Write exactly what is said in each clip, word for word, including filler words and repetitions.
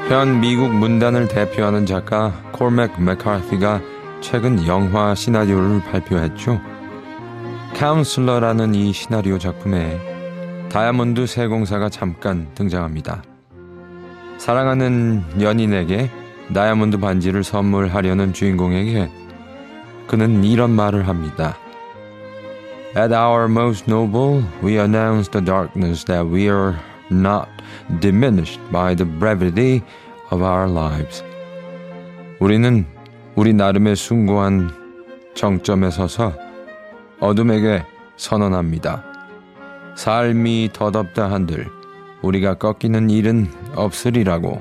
현 미국 문단을 대표하는 작가 콜맥 맥카티가 최근 영화 시나리오를 발표했죠. 카운슬러라는 이 시나리오 작품에 다이아몬드 세공사가 잠깐 등장합니다. 사랑하는 연인에게 다이아몬드 반지를 선물하려는 주인공에게 그는 이런 말을 합니다. At our most noble, we announce the darkness that we are not diminished by the brevity of our lives. 우리는 우리 나름의 숭고한 정점에 서서 어둠에게 선언합니다. 삶이 더덥다 한들 우리가 꺾이는 일은 없으리라고.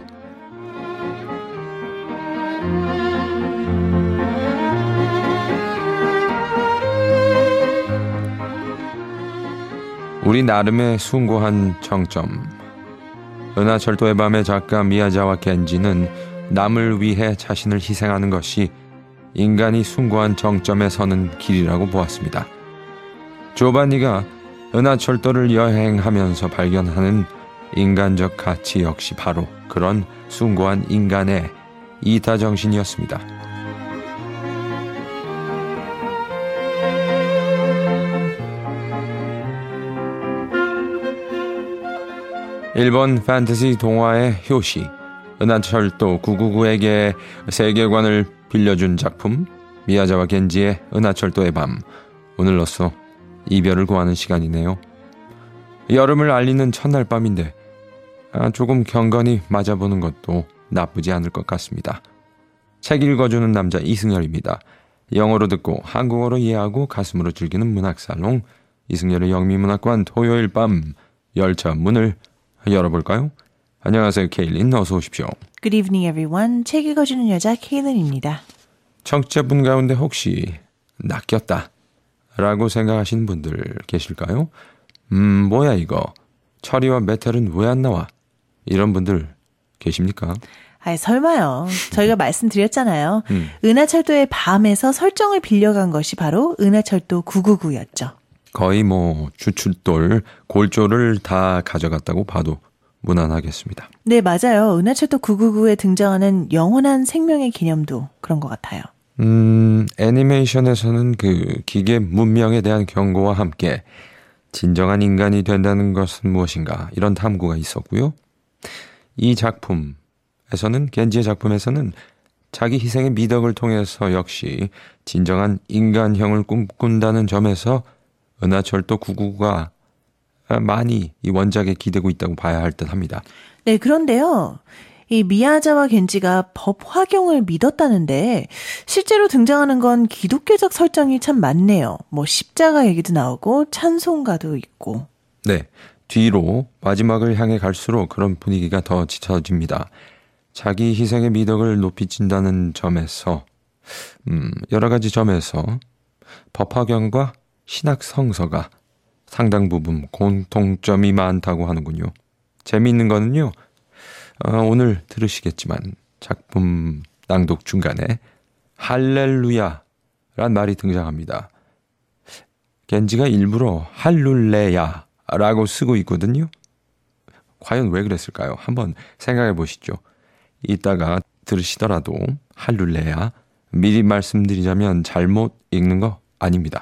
우리 나름의 숭고한 정점. 은하철도의 밤의 작가 미야자와 겐지는 남을 위해 자신을 희생하는 것이 인간이 숭고한 정점에 서는 길이라고 보았습니다. 조바니가 은하철도를 여행하면서 발견하는 인간적 가치 역시 바로 그런 숭고한 인간의 이타정신이었습니다. 일본 판타지 동화의 효시, 은하철도 구구구에게 세계관을 빌려준 작품 미야자와 겐지의 은하철도의 밤. 오늘로써 이별을 구하는 시간이네요. 여름을 알리는 첫날 밤인데 아, 조금 경건히 맞아보는 것도 나쁘지 않을 것 같습니다. 책 읽어주는 남자 이승열입니다. 영어로 듣고 한국어로 이해하고 가슴으로 즐기는 문학살롱 이승열의 영미문학관 토요일 밤 열차 문을 열어볼까요? 안녕하세요, 케일린. 어서 오십시오. Good evening, everyone. 책 읽어주는 여자 케일린입니다. 청취자분 가운데 혹시 낚였다 라고 생각하시는 분들 계실까요? 음, 뭐야 이거. 철이와 메텔은 왜 안 나와? 이런 분들 계십니까? 아이, 설마요. 저희가 말씀드렸잖아요. 음. 은하철도의 밤에서 설정을 빌려간 것이 바로 은하철도 구구구였죠. 거의 뭐 주출돌, 골조를 다 가져갔다고 봐도 무난하겠습니다. 네, 맞아요. 은하철도 구구구에 등장하는 영원한 생명의 개념도 그런 것 같아요. 음, 애니메이션에서는 그 기계 문명에 대한 경고와 함께 진정한 인간이 된다는 것은 무엇인가 이런 탐구가 있었고요. 이 작품에서는 겐지의 작품에서는 자기 희생의 미덕을 통해서 역시 진정한 인간형을 꿈꾼다는 점에서 은하철도 구구구가 많이 이 원작에 기대고 있다고 봐야 할 듯 합니다. 네, 그런데요. 이 미야자와 겐지가 법 화경을 믿었다는데 실제로 등장하는 건 기독교적 설정이 참 많네요. 뭐 십자가 얘기도 나오고 찬송가도 있고. 네, 뒤로 마지막을 향해 갈수록 그런 분위기가 더 짙어집니다. 자기 희생의 미덕을 높이친다는 점에서 음, 여러 가지 점에서 법 화경과 신학 성서가 상당 부분 공통점이 많다고 하는군요. 재미있는 거는요. 어, 오늘 들으시겠지만 작품 낭독 중간에 할렐루야란 말이 등장합니다. 겐지가 일부러 할룰레야라고 쓰고 있거든요. 과연 왜 그랬을까요? 한번 생각해 보시죠. 이따가 들으시더라도 할룰레야 미리 말씀드리자면 잘못 읽는 거 아닙니다.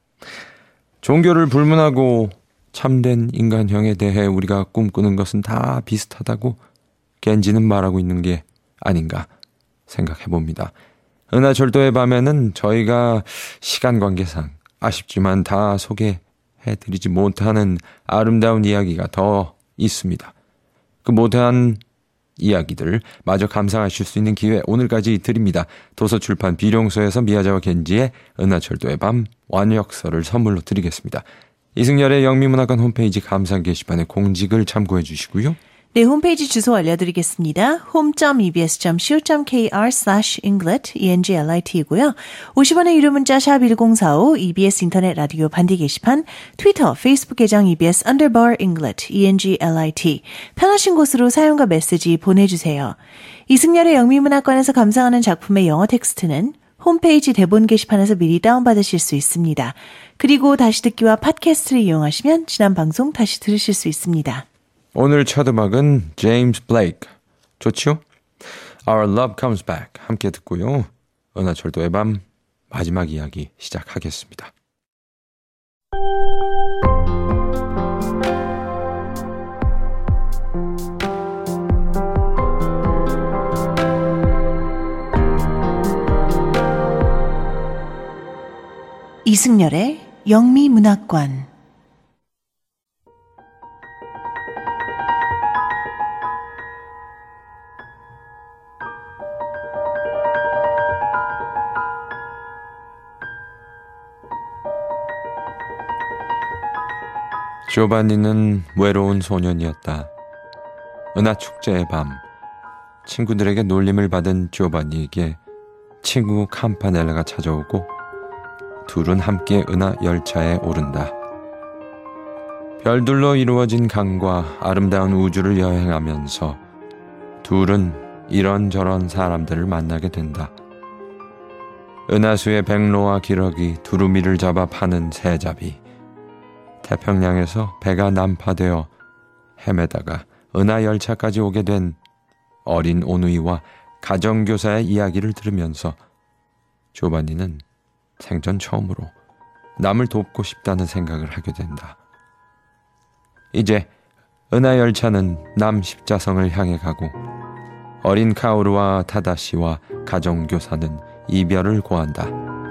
종교를 불문하고 참된 인간형에 대해 우리가 꿈꾸는 것은 다 비슷하다고 겐지는 말하고 있는 게 아닌가 생각해 봅니다. 은하철도의 밤에는 저희가 시간 관계상 아쉽지만 다 소개해드리지 못하는 아름다운 이야기가 더 있습니다. 그 못한 이야기들 마저 감상하실 수 있는 기회 오늘까지 드립니다. 도서출판 비룡소에서 미야자와 겐지의 은하철도의 밤 완역서를 선물로 드리겠습니다. 이승열의 영미문학관 홈페이지 감상 게시판에 공직을 참고해 주시고요. 네, 홈페이지 주소 알려드리겠습니다. home.ebs.co.kr slash englit, E-N-G-L-I-T이고요. 오십 원의 유료 문자 샵 일공사오, 이비에스 인터넷 라디오 반디 게시판, 트위터, 페이스북 계정 이비에스 underbar englit, E-N-G-L-I-T. 편하신 곳으로 사용과 메시지 보내주세요. 이승열의 영미문학관에서 감상하는 작품의 영어 텍스트는 홈페이지 대본 게시판에서 미리 다운받으실 수 있습니다. 그리고 다시 듣기와 팟캐스트를 이용하시면 지난 방송 다시 들으실 수 있습니다. 오늘 첫 음악은 제임스 블레이크. 좋죠? Our Love Comes Back 함께 듣고요. 은하철도의 밤 마지막 이야기 시작하겠습니다. 이승열의 영미문학관. 조바니는 외로운 소년이었다. 은하축제의 밤, 친구들에게 놀림을 받은 조바니에게 친구 캄파넬라가 찾아오고 둘은 함께 은하 열차에 오른다. 별들로 이루어진 강과 아름다운 우주를 여행하면서 둘은 이런저런 사람들을 만나게 된다. 은하수의 백로와 기러기, 두루미를 잡아 파는 새잡이, 태평양에서 배가 난파되어 헤매다가 은하 열차까지 오게 된 어린 오누이와 가정교사의 이야기를 들으면서 조바니는 생전 처음으로 남을 돕고 싶다는 생각을 하게 된다. 이제 은하 열차는 남 십자성을 향해 가고 어린 카오루와 타다시와 가정교사는 이별을 고한다.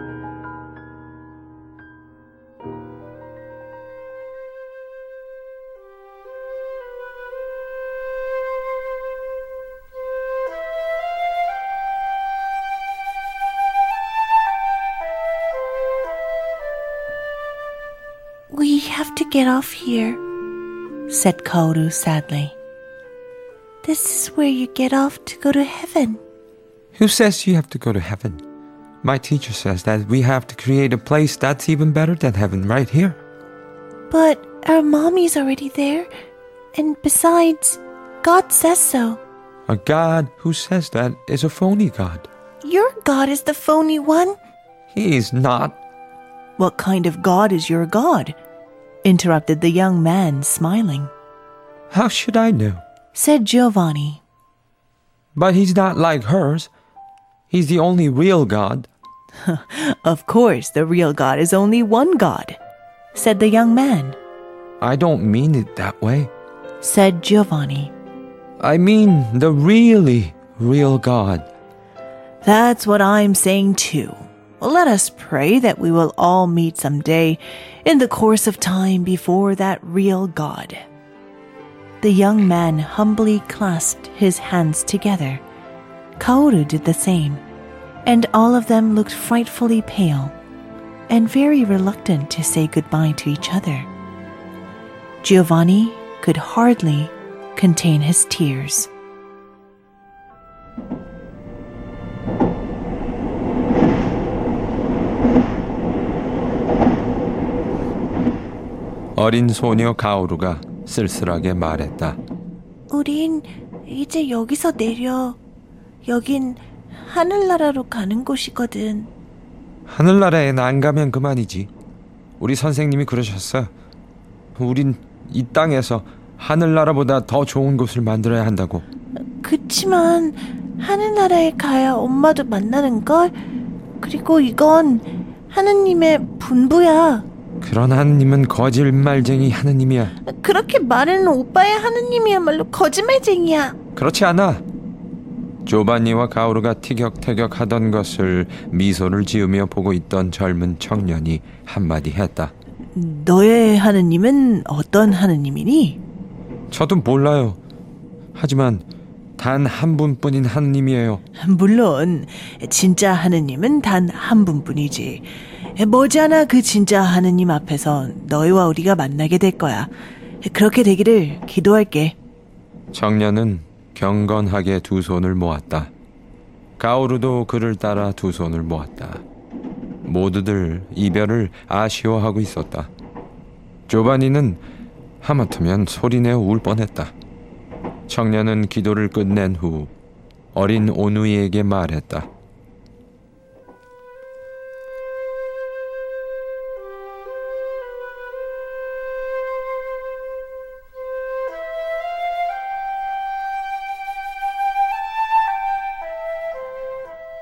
We have to get off here, said Kaoru sadly. This is where you get off to go to heaven. Who says you have to go to heaven? My teacher says that we have to create a place that's even better than heaven right here. But our mommy's already there. And besides, God says so. A God who says that is a phony God. Your God is the phony one. He is not. What kind of God is your God? Interrupted the young man, smiling. How should I know? Said Giovanni. But he's not like hers. He's the only real God. Of course, the real God is only one God, said the young man. I don't mean it that way, said Giovanni. I mean the really real God. That's what I'm saying too. Let us pray that we will all meet someday in the course of time before that real God. The young man humbly clasped his hands together. Kaoru did the same, and all of them looked frightfully pale and very reluctant to say goodbye to each other. Giovanni could hardly contain his tears. 어린 소녀 가오루가 쓸쓸하게 말했다. 우린 이제 여기서 내려. 여긴 하늘나라로 가는 곳이거든. 하늘나라엔 안 가면 그만이지. 우리 선생님이 그러셨어. 우린 이 땅에서 하늘나라보다 더 좋은 곳을 만들어야 한다고. 그치만 하늘나라에 가야 엄마도 만나는걸? 그리고 이건 하느님의 분부야. 그런 하느님은 거짓말쟁이 하느님이야. 그렇게 말하는 오빠의 하느님이야말로 거짓말쟁이야. 그렇지 않아. 조바니와 가오루가 티격태격 하던 것을 미소를 지으며 보고 있던 젊은 청년이 한마디 했다. 너의 하느님은 어떤 하느님이니? 저도 몰라요. 하지만 단 한 분뿐인 하느님이에요. 물론 진짜 하느님은 단 한 분뿐이지. 머지않아 그 진짜 하느님 앞에서 너희와 우리가 만나게 될 거야. 그렇게 되기를 기도할게. 청년은 경건하게 두 손을 모았다. 가오루도 그를 따라 두 손을 모았다. 모두들 이별을 아쉬워하고 있었다. 조바니는 하마터면 소리내어 울 뻔했다. 청년은 기도를 끝낸 후 어린 오누이에게 말했다.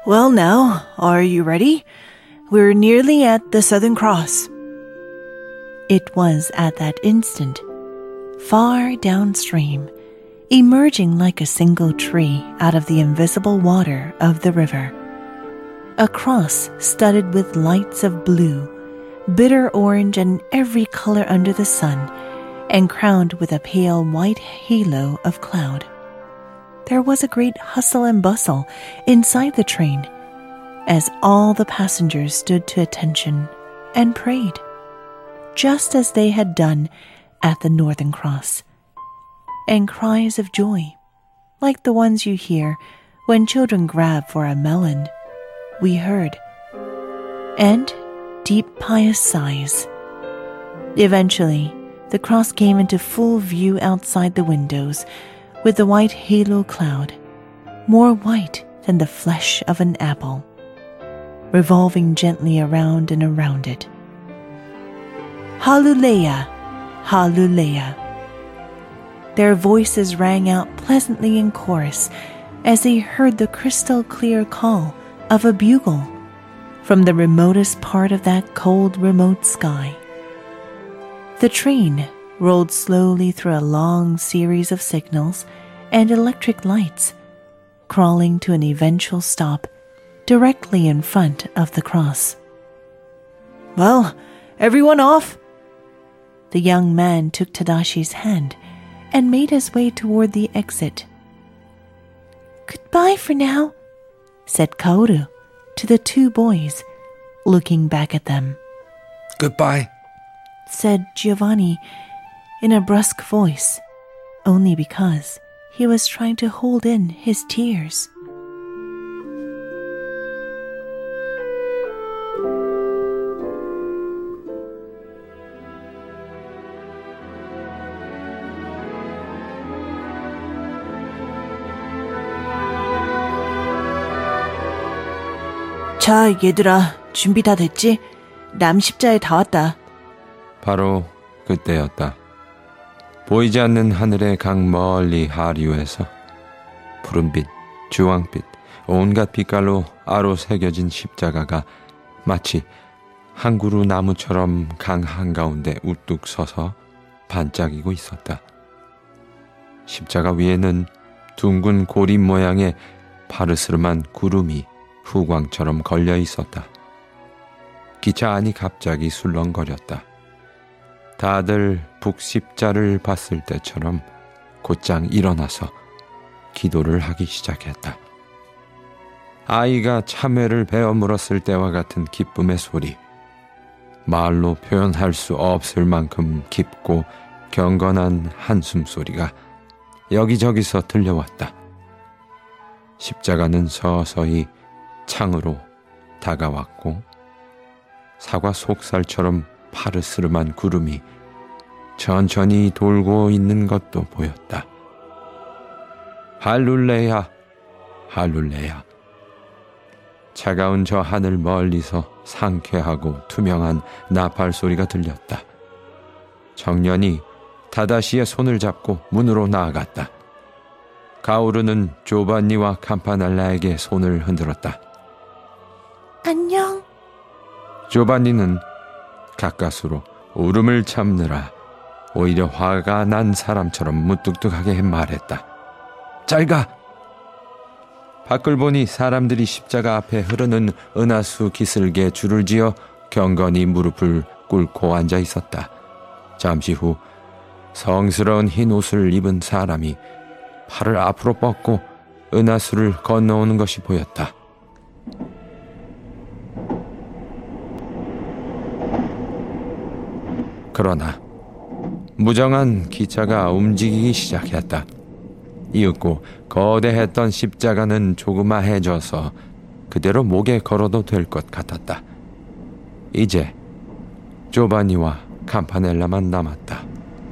Well now, are you ready? We're nearly at the Southern Cross. It was at that instant, far downstream, emerging like a single tree out of the invisible water of the river. A cross studded with lights of blue, bitter orange and every color under the sun, and crowned with a pale white halo of cloud. There was a great hustle and bustle inside the train, as all the passengers stood to attention and prayed, just as they had done at the Northern Cross. And cries of joy, like the ones you hear when children grab for a melon, we heard, and deep pious sighs. Eventually, the cross came into full view outside the windows, with the white halo cloud, more white than the flesh of an apple, revolving gently around and around it. Hallelujah! Hallelujah! Their voices rang out pleasantly in chorus as they heard the crystal clear call of a bugle from the remotest part of that cold, remote sky. The train rolled slowly through a long series of signals and electric lights, crawling to an eventual stop directly in front of the cross. Well, everyone off? The young man took Tadashi's hand and made his way toward the exit. Goodbye for now, said Kaoru to the two boys, looking back at them. Goodbye, said Giovanni in a brusque voice, only because he was trying to hold in his tears. 자, 얘들아, 준비 다 됐지? 남십자에 다 왔다. 바로 그때였다. 보이지 않는 하늘의 강 멀리 하류에서 푸른빛, 주황빛, 온갖 빛깔로 아로 새겨진 십자가가 마치 한 그루 나무처럼 강 한가운데 우뚝 서서 반짝이고 있었다. 십자가 위에는 둥근 고리 모양의 파르스름한 구름이 후광처럼 걸려 있었다. 기차 안이 갑자기 술렁거렸다. 다들 북십자를 봤을 때처럼 곧장 일어나서 기도를 하기 시작했다. 아이가 참외를 베어 물었을 때와 같은 기쁨의 소리, 말로 표현할 수 없을 만큼 깊고 경건한 한숨 소리가 여기저기서 들려왔다. 십자가는 서서히 창으로 다가왔고 사과 속살처럼 파르스름한 구름이 천천히 돌고 있는 것도 보였다. 할룰레야, 할룰레야. 차가운 저 하늘 멀리서 상쾌하고 투명한 나팔 소리가 들렸다. 청년이 다다시의 손을 잡고 문으로 나아갔다. 가오르는 조반니와 캄파넬라에게 손을 흔들었다. 안녕. 조반니는 가까스로 울음을 참느라 오히려 화가 난 사람처럼 무뚝뚝하게 말했다. 잘 가! 밖을 보니 사람들이 십자가 앞에 흐르는 은하수 기슭에 줄을 지어 경건히 무릎을 꿇고 앉아 있었다. 잠시 후 성스러운 흰 옷을 입은 사람이 팔을 앞으로 뻗고 은하수를 건너오는 것이 보였다. 그러나 무정한 기차가 움직이기 시작했다. 이윽고 거대했던 십자가는 조그마해져서 그대로 목에 걸어도 될 것 같았다. 이제 조바니와 캄파넬라만 남았다.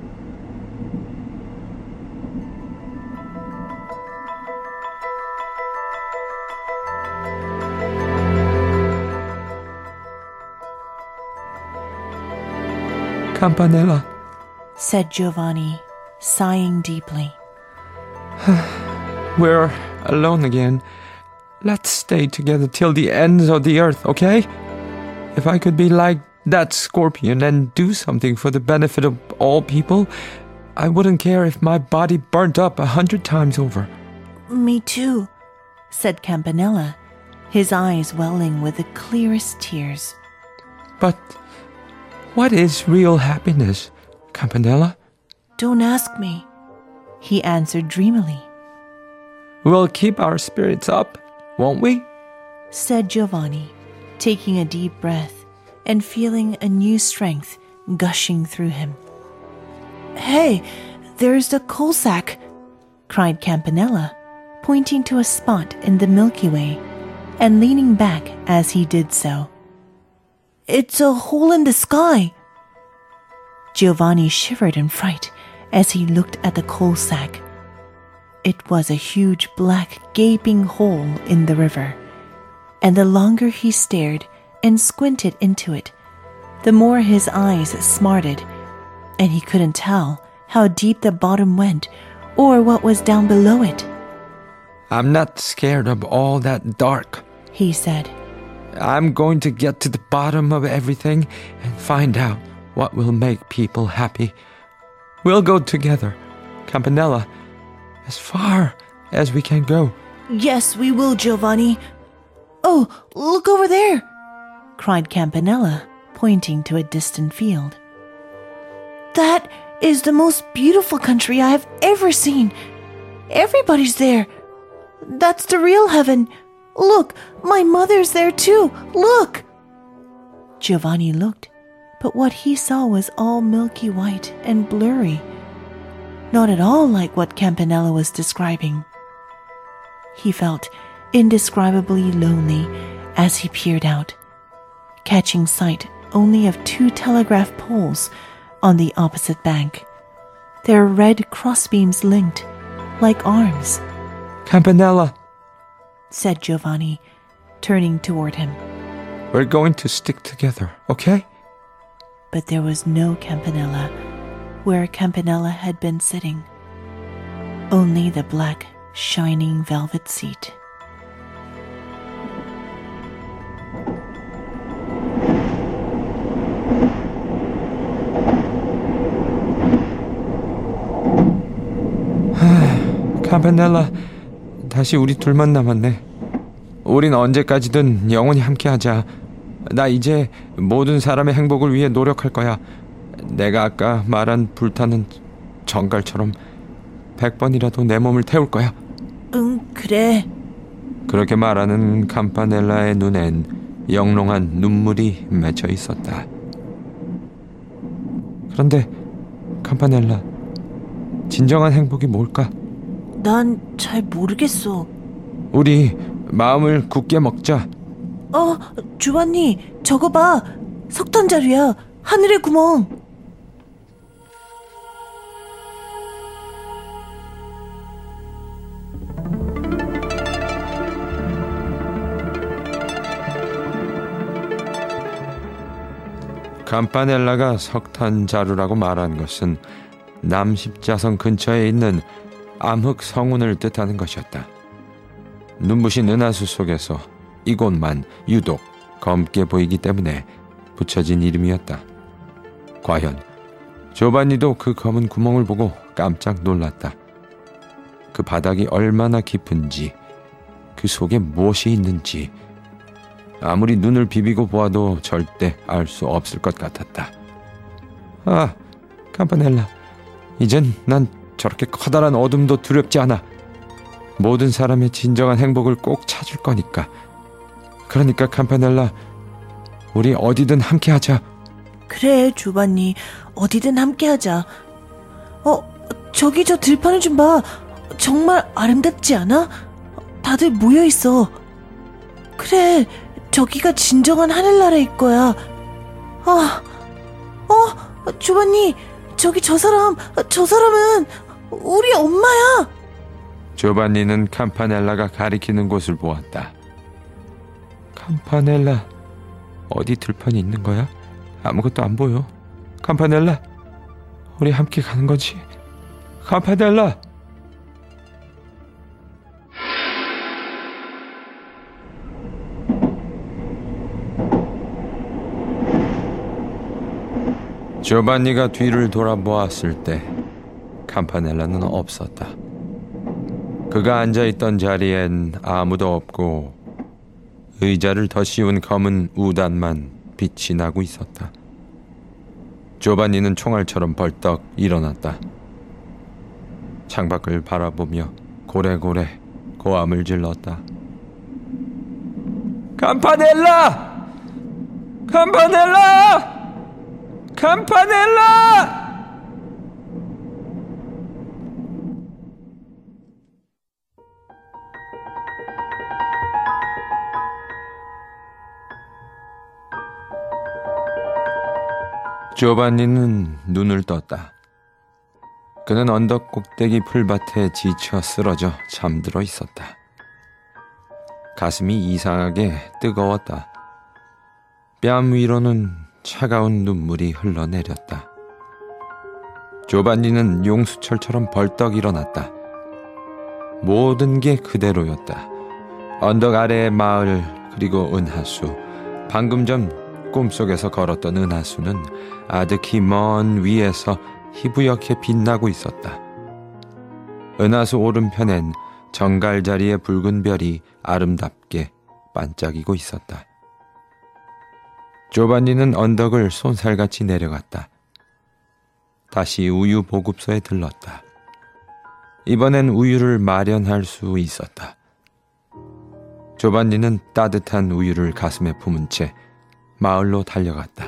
Campanella, said Giovanni, sighing deeply. We're alone again. let's stay together till the ends of the earth, okay? If I could be like that scorpion and do something for the benefit of all people, I wouldn't care if my body burnt up a hundred times over. Me too, said Campanella, his eyes welling with the clearest tears. But what is real happiness, Campanella? Don't ask me, he answered dreamily. We'll keep our spirits up, won't we? Said Giovanni, taking a deep breath and feeling a new strength gushing through him. Hey, there's the coal sack, cried Campanella, pointing to a spot in the Milky Way and leaning back as he did so. It's a hole in the sky. Giovanni shivered in fright as he looked at the coal sack. It was a huge black gaping hole in the river, and the longer he stared and squinted into it, the more his eyes smarted, and he couldn't tell how deep the bottom went or what was down below it. I'm not scared of all that dark, he said. I'm going to get to the bottom of everything and find out what will make people happy. We'll go together, Campanella, as far as we can go. Yes, we will, Giovanni. Oh, look over there, cried Campanella, pointing to a distant field. That is the most beautiful country I have ever seen. Everybody's there. That's the real heaven. Look, my mother's there too. Look! Giovanni looked, but what he saw was all milky white and blurry. Not at all like what Campanella was describing. He felt indescribably lonely as he peered out, catching sight only of two telegraph poles on the opposite bank, their red crossbeams linked like arms. Campanella, said Giovanni, turning toward him. We're going to stick together, okay? But there was no Campanella where Campanella had been sitting. Only the black, shining velvet seat. 카바넬라, 다시 우리 둘만 남았네. 우린 언제까지든 영원히 함께하자. 나 이제 모든 사람의 행복을 위해 노력할 거야. 내가 아까 말한 불타는 정갈처럼 백 번이라도 내 몸을 태울 거야. 응, 그래. 그렇게 말하는 campanel라의 눈엔 영롱한 눈물이 맺혀 있었다. 그런데 campanella, 진정한 행복이 뭘까? 난 잘 모르겠어. 우리 마음을 굳게 먹자. 어, 주반니, 저거 봐. 석탄 자루야. 하늘의 구멍. campanel라가 석탄 자루라고 말한 것은 남십자선 근처에 있는 암흑 성운을 뜻하는 것이었다. 눈부신 은하수 속에서 이곳만 유독 검게 보이기 때문에 붙여진 이름이었다. 과연 조반니도 그 검은 구멍을 보고 깜짝 놀랐다. 그 바닥이 얼마나 깊은지, 그 속에 무엇이 있는지 아무리 눈을 비비고 보아도 절대 알 수 없을 것 같았다. 아, campanella, 이젠 난 저렇게 커다란 어둠도 두렵지 않아. 모든 사람의 진정한 행복을 꼭 찾을 거니까. 그러니까 campanella, 우리 어디든 함께하자. 그래, 주반니, 어디든 함께하자. 어, 저기 저 들판을 좀 봐. 정말 아름답지 않아? 다들 모여있어. 그래, 저기가 진정한 하늘나라일 거야. 아, 어, 주반니, 저기 저 사람, 저 사람은 우리 엄마야. 조반니는 campanel라가 가리키는 곳을 보았다. campanella, 어디 들판이 있는 거야? 아무것도 안 보여. campanella, 우리 함께 가는 거지? campanella. 조반니가 뒤를 돌아보았을 때 campanel라는 없었다. 그가 앉아있던 자리엔 아무도 없고 의자를 더 씌운 검은 우단만 빛이 나고 있었다. 조반니는 총알처럼 벌떡 일어났다. 창밖을 바라보며 고래고래 고함을 질렀다. campanella! campanella! campanella! 조반니는 눈을 떴다. 그는 언덕 꼭대기 풀밭에 지쳐 쓰러져 잠들어 있었다. 가슴이 이상하게 뜨거웠다. 뺨 위로는 차가운 눈물이 흘러내렸다. 조반니는 용수철처럼 벌떡 일어났다. 모든 게 그대로였다. 언덕 아래의 마을, 그리고 은하수, 방금 전 꿈속에서 걸었던 은하수는 아득히 먼 위에서 희부옇게 빛나고 있었다. 은하수 오른편엔 정갈자리의 붉은 별이 아름답게 반짝이고 있었다. 조반니는 언덕을 쏜살같이 내려갔다. 다시 우유 보급소에 들렀다. 이번엔 우유를 마련할 수 있었다. 조반니는 따뜻한 우유를 가슴에 품은 채 마을로 달려갔다.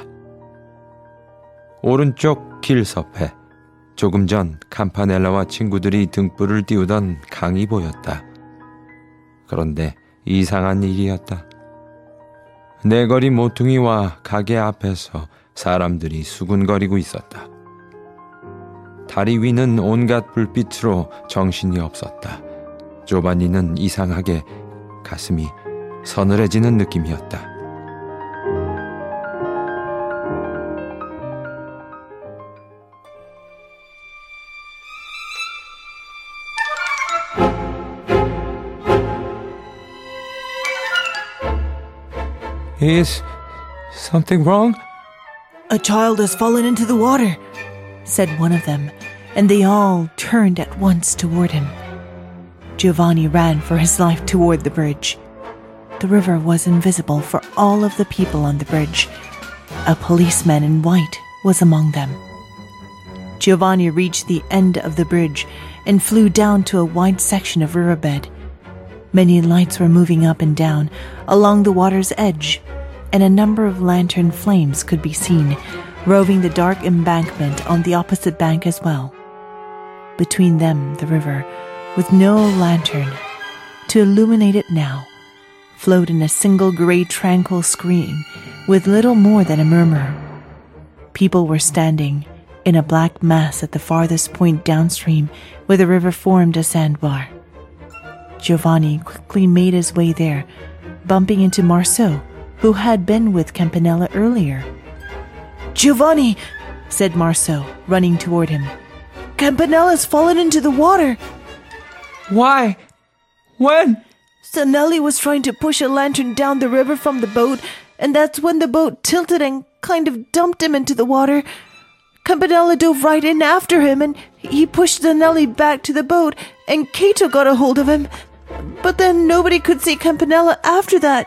오른쪽 길섭에 조금 전 campanel라와 친구들이 등불을 띄우던 강이 보였다. 그런데 이상한 일이었다. 내거리 모퉁이와 가게 앞에서 사람들이 수군거리고 있었다. 다리 위는 온갖 불빛으로 정신이 없었다. 조반니는 이상하게 가슴이 서늘해지는 느낌이었다. Is something wrong? A child has fallen into the water, said one of them, and they all turned at once toward him. Giovanni ran for his life toward the bridge. The river was invisible for all of the people on the bridge. A policeman in white was among them. Giovanni reached the end of the bridge and flew down to a wide section of riverbed. Many lights were moving up and down along the water's edge, and a number of lantern flames could be seen, roving the dark embankment on the opposite bank as well. Between them, the river, with no lantern to illuminate it now, flowed in a single gray tranquil screen with little more than a murmur. People were standing in a black mass at the farthest point downstream where the river formed a sandbar. Giovanni quickly made his way there, bumping into Marceau, who had been with Campanella earlier. "Giovanni," said Marceau, running toward him. "Campanella's fallen into the water." Why? When? Sanelli was trying to push a lantern down the river from the boat, and that's when the boat tilted and kind of dumped him into the water. Campanella dove right in after him, and he pushed Zanelli back to the boat, and Cato got a hold of him. But then nobody could see Campanella after that.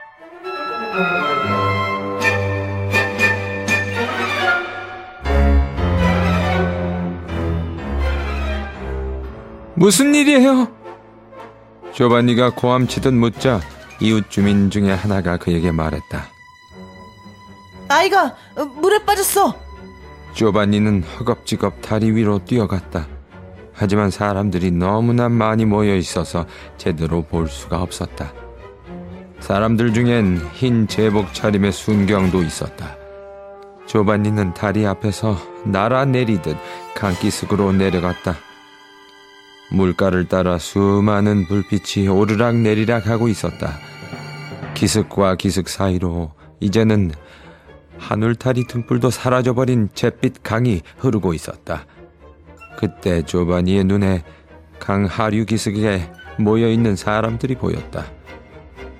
무슨 일이에요? 조반니가 고함치듯 묻자 이웃 주민 중에 하나가 그에게 말했다. 아이가 물에 빠졌어. 조반니는 허겁지겁 다리 위로 뛰어갔다. 하지만 사람들이 너무나 많이 모여 있어서 제대로 볼 수가 없었다. 사람들 중엔 흰 제복 차림의 순경도 있었다. 조반니는 다리 앞에서 날아내리듯 강기슭으로 내려갔다. 물가를 따라 수많은 불빛이 오르락 내리락 하고 있었다. 기슭과 기슭 사이로 이제는 하늘타리 등불도 사라져버린 잿빛 강이 흐르고 있었다. 그때 조반니의 눈에 강 하류 기슭에 모여있는 사람들이 보였다.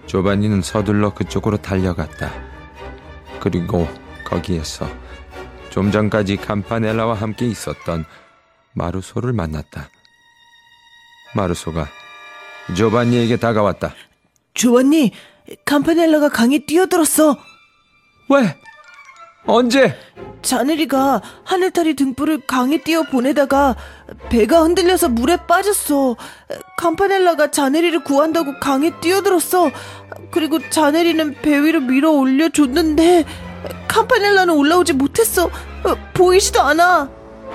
조반니는 서둘러 그쪽으로 달려갔다. 그리고 거기에서 좀 전까지 campanel라와 함께 있었던 마루소를 만났다. 마루소가 조반니에게 다가왔다. 조반니, campanel라가 강에 뛰어들었어. 왜? 언제? 자네리가 하늘타리 등불을 강에 띄워 보내다가 배가 흔들려서 물에 빠졌어. campanel라가 자네리를 구한다고 강에 뛰어들었어. 그리고 자네리는 배 위로 밀어 올려줬는데 campanel라는 올라오지 못했어. 보이지도 않아.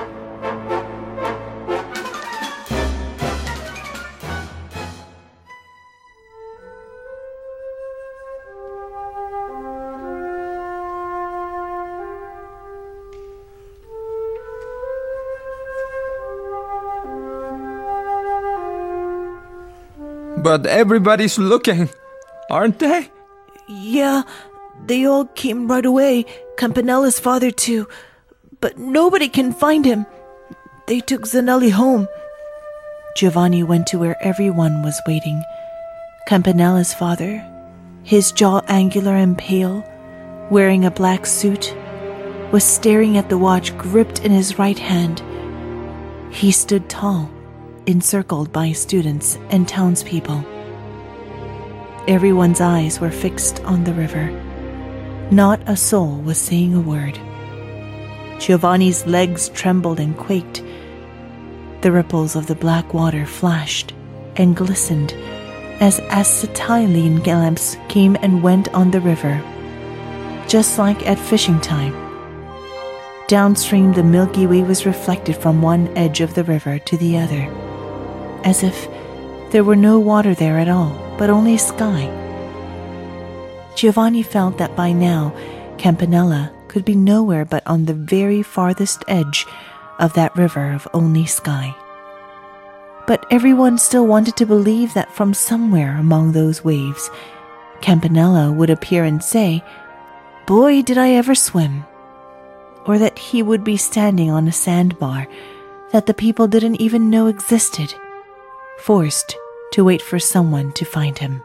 But everybody's looking, aren't they? Yeah, they all came right away. Campanella's father too. But nobody can find him. They took Zanelli home. Giovanni went to where everyone was waiting. Campanella's father, his jaw angular and pale, wearing a black suit, was staring at the watch gripped in his right hand. He stood tall, encircled by students and townspeople. Everyone's eyes were fixed on the river. Not a soul was saying a word. Giovanni's legs trembled and quaked. The ripples of the black water flashed and glistened as acetylene lamps came and went on the river, just like at fishing time. Downstream, the Milky Way was reflected from one edge of the river to the other, as if there were no water there at all, but only sky. Giovanni felt that by now, Campanella could be nowhere but on the very farthest edge of that river of only sky. But everyone still wanted to believe that from somewhere among those waves, Campanella would appear and say, "Boy, did I ever swim!" Or that he would be standing on a sandbar that the people didn't even know existed, forced to wait for someone to find him.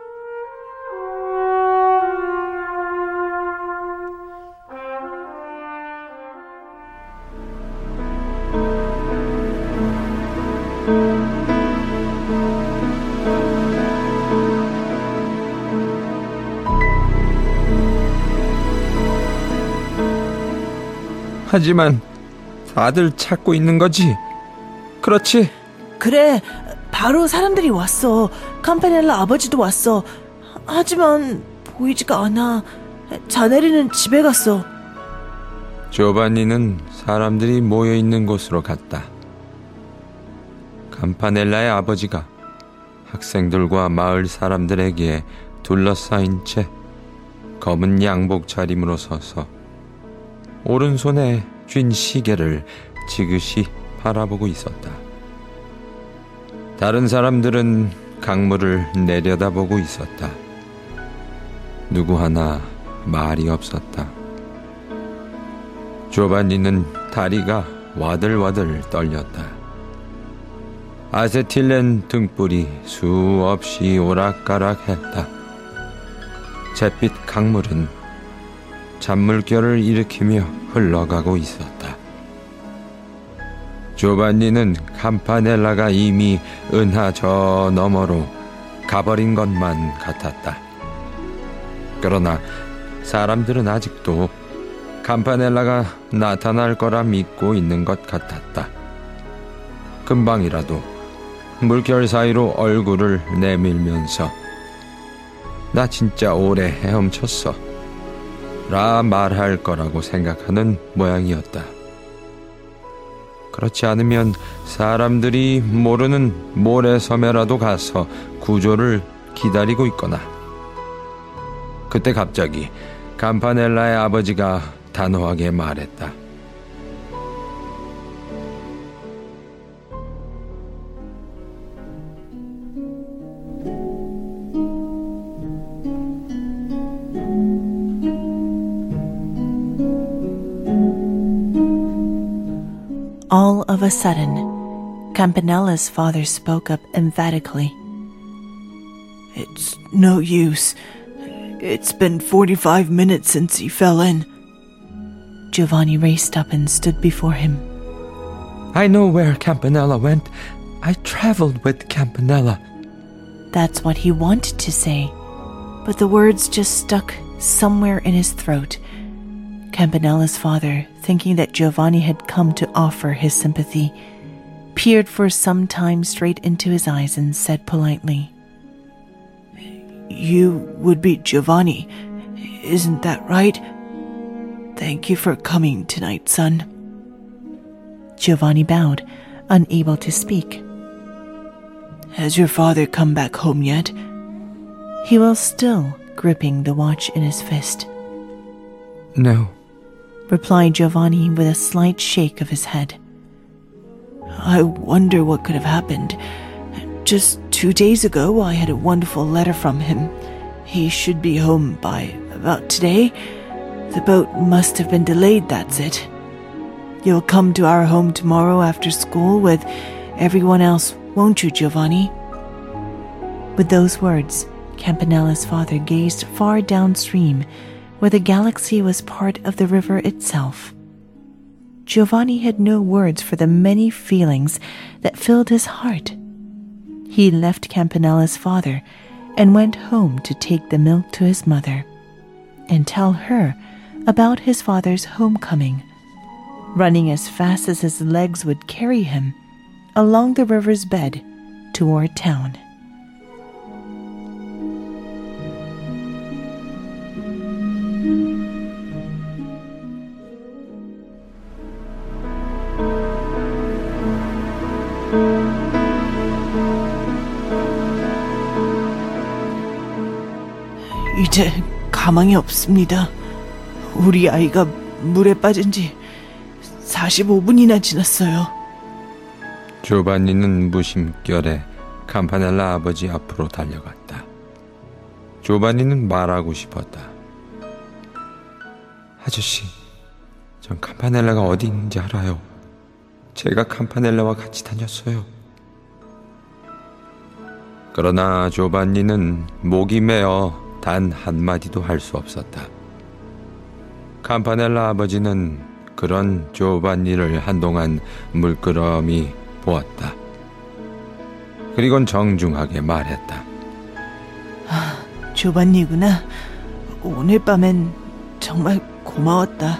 하지만 다들 찾고 있는 거지. 그렇지? 그래, 바로 사람들이 왔어. campanella 아버지도 왔어. 하지만 보이지가 않아. 자네리는 집에 갔어. 조반니는 사람들이 모여있는 곳으로 갔다. campanel라의 아버지가 학생들과 마을 사람들에게 둘러싸인 채 검은 양복 차림으로 서서 오른손에 쥔 시계를 지그시 바라보고 있었다. 다른 사람들은 강물을 내려다보고 있었다. 누구 하나 말이 없었다. 조반니는 다리가 와들와들 떨렸다. 아세틸렌 등불이 수없이 오락가락했다. 잿빛 강물은 잔물결을 일으키며 흘러가고 있었다. 조반니는 campanel라가 이미 은하 저 너머로 가버린 것만 같았다. 그러나 사람들은 아직도 campanel라가 나타날 거라 믿고 있는 것 같았다. 금방이라도 물결 사이로 얼굴을 내밀면서 "나 진짜 오래 헤엄쳤어" 라 말할 거라고 생각하는 모양이었다. 그렇지 않으면 사람들이 모르는 모래섬에라도 가서 구조를 기다리고 있거나. 그때 갑자기 campanel라의 아버지가 단호하게 말했다. All of a sudden, Campanella's father spoke up emphatically. "It's no use. It's been forty-five minutes since he fell in." Giovanni raced up and stood before him. I know where Campanella went. I traveled with Campanella. That's what he wanted to say, but the words just stuck somewhere in his throat. Campanella's father, thinking that Giovanni had come to offer his sympathy, peered for some time straight into his eyes and said politely, You would be Giovanni, isn't that right? Thank you for coming tonight, son. Giovanni bowed, unable to speak. Has your father come back home yet? He was still gripping the watch in his fist. No, replied Giovanni with a slight shake of his head. I wonder what could have happened. Just two days ago, I had a wonderful letter from him. He should be home by about today. The boat must have been delayed, that's it. You'll come to our home tomorrow after school with everyone else, won't you, Giovanni? With those words, Campanella's father gazed far downstream, where the galaxy was part of the river itself. Giovanni had no words for the many feelings that filled his heart. He left Campanella's father and went home to take the milk to his mother and tell her about his father's homecoming, running as fast as his legs would carry him along the river's bed toward town. 이제 가망이 없습니다. 우리 아이가 물에 빠진 지 사십오 분이나 지났어요. 조반니는 무심결에 campanella 아버지 앞으로 달려갔다. 조반니는 말하고 싶었다. 아저씨, 전 campanell가 어디 있는지 알아요. 제가 campanell와 같이 다녔어요. 그러나 조반니는 목이 메어 단 한마디도 할 수 없었다. campanella 아버지는 그런 조반니를 한동안 물끄러미 보았다. 그리곤 정중하게 말했다. 아, 조반니구나. 오늘 밤엔 정말 고마웠다.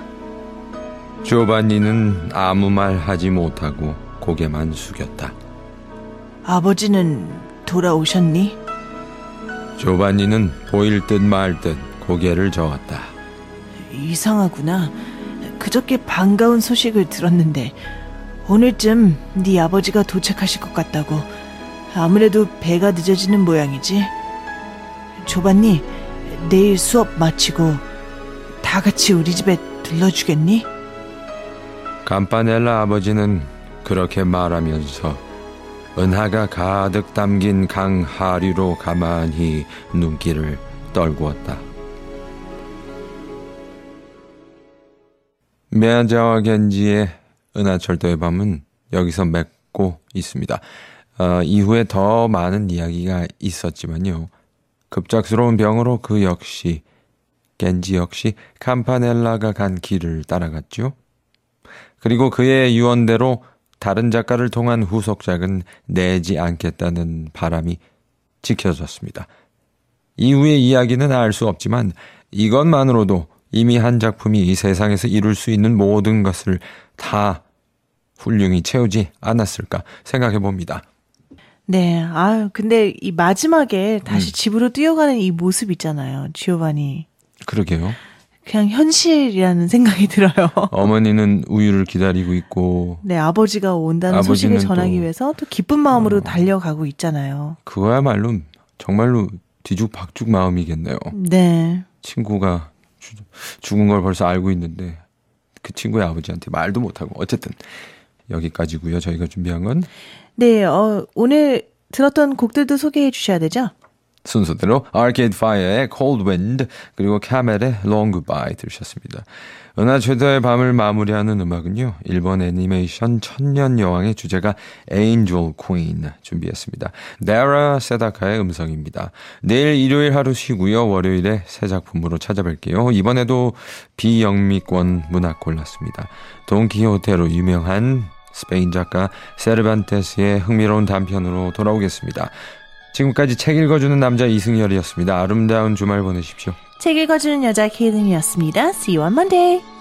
조반니는 아무 말 하지 못하고 고개만 숙였다. 아버지는 돌아오셨니? 조반니는 보일 듯 말 듯 고개를 저었다. 이상하구나. 그저께 반가운 소식을 들었는데 오늘쯤 네 아버지가 도착하실 것 같다고. 아무래도 배가 늦어지는 모양이지. 조반니, 내일 수업 마치고 다 같이 우리 집에 들러주겠니? campanella 아버지는 그렇게 말하면서 은하가 가득 담긴 강 하류로 가만히 눈길을 떨구었다. 미야자와 겐지의 은하철도의 밤은 여기서 맺고 있습니다. 어, 이후에 더 많은 이야기가 있었지만요. 급작스러운 병으로 그 역시 겐지 역시 campanell가 간 길을 따라갔죠. 그리고 그의 유언대로 다른 작가를 통한 후속작은 내지 않겠다는 바람이 지켜졌습니다. 이후의 이야기는 알 수 없지만 이것만으로도 이미 한 작품이 이 세상에서 이룰 수 있는 모든 것을 다 훌륭히 채우지 않았을까 생각해 봅니다. 네, 아 근데 이 마지막에 다시 음. 집으로 뛰어가는 이 모습 있잖아요, 지오바니. 그러게요. 그냥 현실이라는 생각이 들어요. 어머니는 우유를 기다리고 있고, 네, 아버지가 온다는 소식을 전하기 또, 위해서 또 기쁜 마음으로 어, 달려가고 있잖아요. 그거야말로 정말로 뒤죽박죽 마음이겠네요. 네. 친구가 주, 죽은 걸 벌써 알고 있는데 그 친구의 아버지한테 말도 못하고. 어쨌든 여기까지고요. 저희가 준비한 건. 네, 어, 오늘 들었던 곡들도 소개해 주셔야 되죠? 순서대로 Arcade Fire의 Cold Wind 그리고 카멜의 Long Goodbye 들으셨습니다. 은하 최대의 밤을 마무리하는 음악은요. 일본 애니메이션 천년 여왕의 주제가 Angel Queen 준비했습니다. Dara Sedaka의 음성입니다. 내일 일요일 하루 쉬고요. 월요일에 새 작품으로 찾아뵐게요. 이번에도 비영미권 문학 골랐습니다. 돈키호테로 유명한 스페인 작가 세르반테스의 흥미로운 단편으로 돌아오겠습니다. 지금까지 책 읽어주는 남자 이승열이었습니다. 아름다운 주말 보내십시오. 책 읽어주는 여자 케이든이었습니다. See you on Monday.